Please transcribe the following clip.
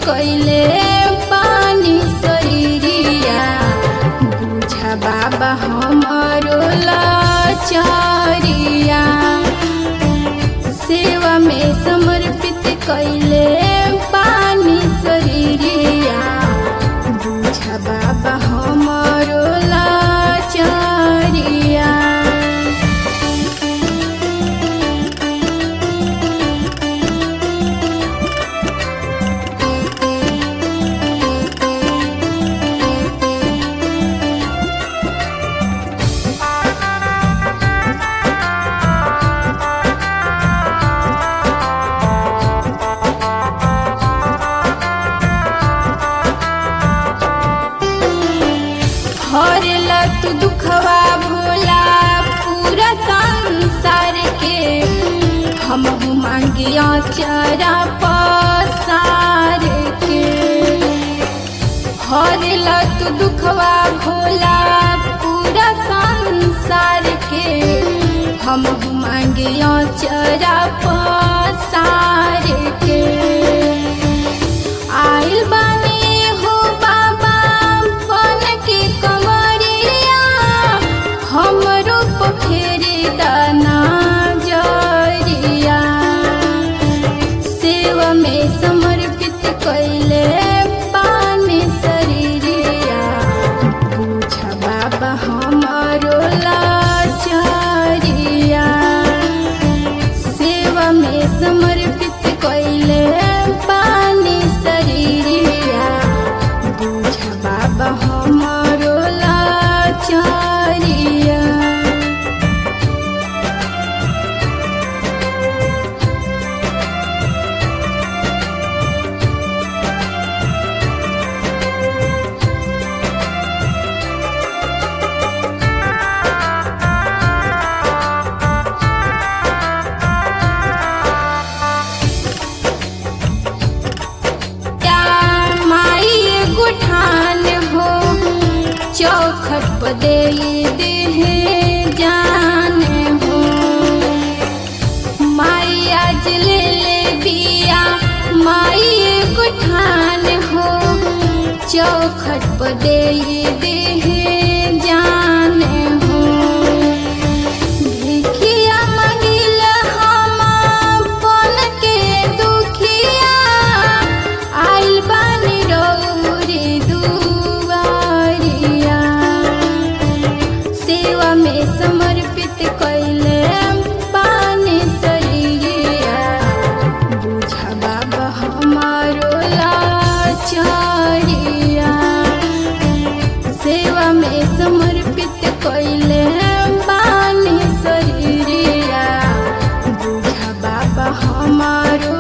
कइले पानी शरीरिया बुझा बाबा हमरो लाचारिया सेवा में समर्पित कइले पानी शरीरिया बुझा बाबा हमरो लाचारिया हरेला तू दुखवा भोला पूरा संसार के हम मांगिया चरा पसार के हरेला तू दुखवा भोला पूरा संसार के हम मांगिया चरा पसार के आइल बानी हो बाबा बन के कमरिया हमरो पोखरी दाना जरिया सेवा में समर्पित कइले पानी शरीरिया बुझा बाबा हमरो लाचारिया सेवा में समर्पित कइले पानी शरीरिया बुझा बाबा हमरो लाचारिया ठान हो चौखट पर दे जान हो माई आज ले बिया माई को ठान हो चौखट पर दे जान हो भिखिया मंगिल हम बन के दुखिया आइल बानी रौरी दुआरिया सेवा में समर्पित कइले पानी शरीरिया बुझा बाबा हमारो लाचारिया सेवा में समर्पित कइले पानी शरीरिया बुझा बाबा हमारो